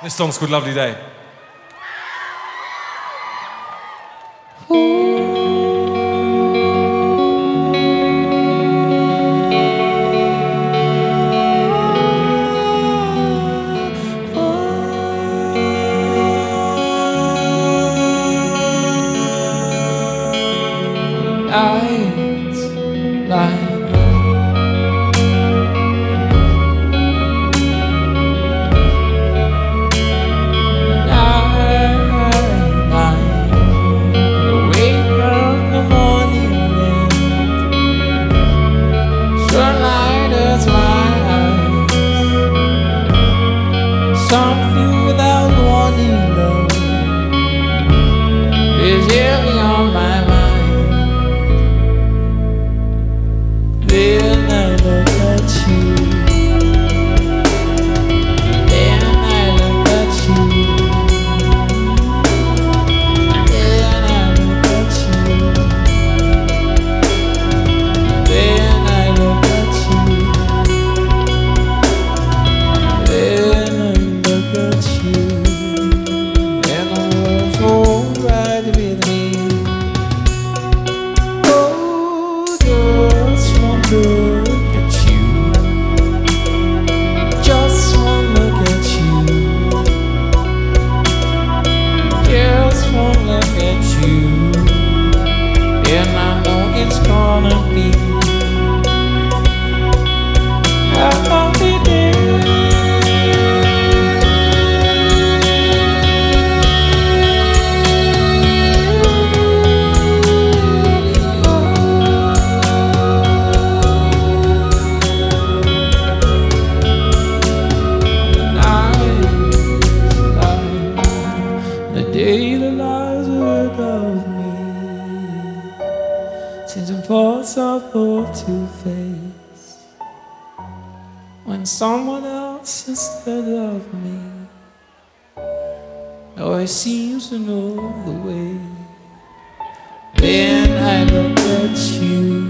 This song's called Lovely Day. Eyes like something without warning, love is heavy on my mind. Then I look at you. Then I look at you. Then I look at you. Then I look at you. Then I look at you, and I was alright with me. Oh, just one look at you, just one look at you, just one look at you, and I know it's gonna be a lovely day. The day that lies ahead of me seems impossible to face when someone else instead of me always seems to know the way. Then I look at you.